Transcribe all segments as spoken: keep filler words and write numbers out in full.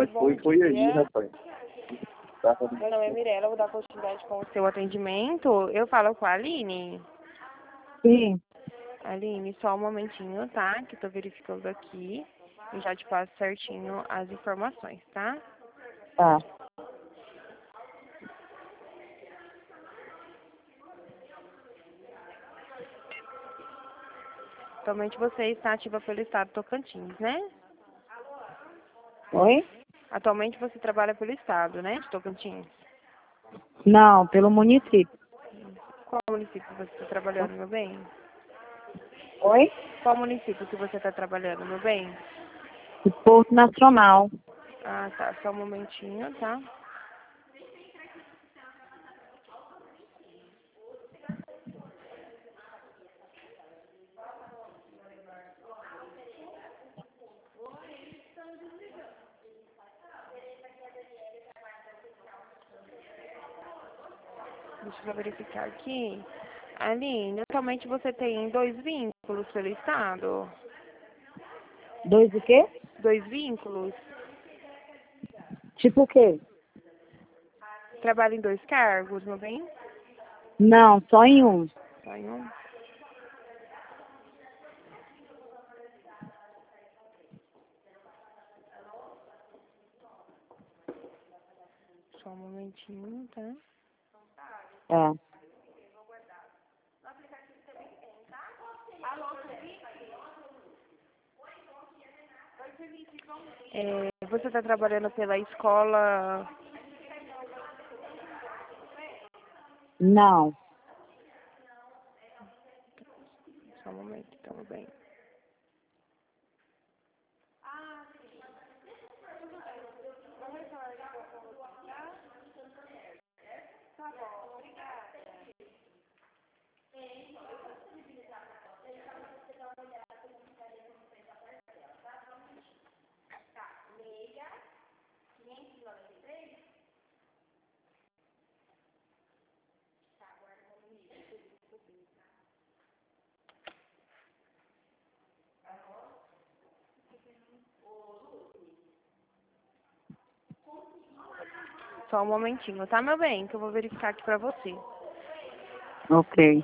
Mas bom foi, foi aí, dia. rapaz. Tá. Meu nome é Mirella, vou dar continuidade com o seu atendimento. Eu falo com a Aline. Sim. Aline, só um momentinho, tá? Que eu tô verificando aqui. E já te passo certinho as informações, tá? Tá. Atualmente você está ativa pelo estado do Tocantins, né? Oi? Atualmente você trabalha pelo estado, né? De Tocantins. Não, pelo município. Qual município você está trabalhando, meu bem? Oi? Qual município que você está trabalhando, meu bem? O Porto Nacional. Ah, tá. Só um momentinho, tá? Deixa eu verificar aqui. Aline, atualmente você tem dois vínculos pelo estado? Dois o quê? Dois vínculos? Tipo o quê? Trabalha em dois cargos, meu bem? Não, só em um. Só em um? Só um momentinho, tá? É. É, você está trabalhando pela escola... Não. Só um momento, então, meu bem. Só um momentinho, tá, meu bem? Que eu vou verificar aqui pra você. Ok.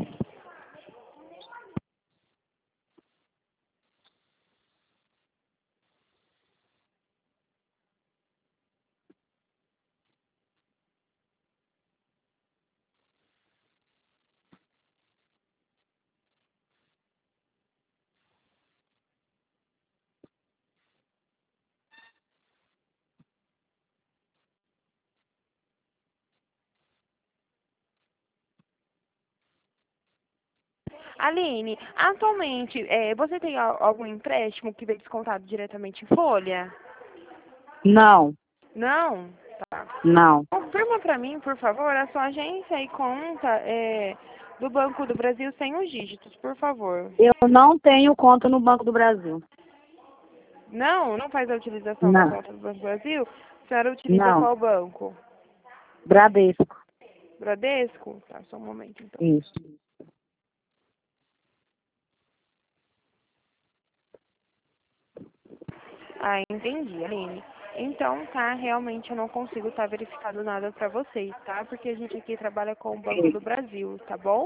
Aline, atualmente, é, você tem al- algum empréstimo que vem descontado diretamente em folha? Não. Não? Tá. Não. Confirma pra mim, por favor, a sua agência e conta é, do Banco do Brasil sem os dígitos, por favor. Eu não tenho conta no Banco do Brasil. Não? Não faz a utilização da Não. conta do Banco do Brasil? A senhora utiliza Não. qual banco? Bradesco. Bradesco? Tá, só um momento, então. Isso. Ah, entendi, Aline. Então, tá, realmente eu não consigo estar verificando nada pra vocês, tá? Porque a gente aqui trabalha com o Banco do Brasil, tá bom?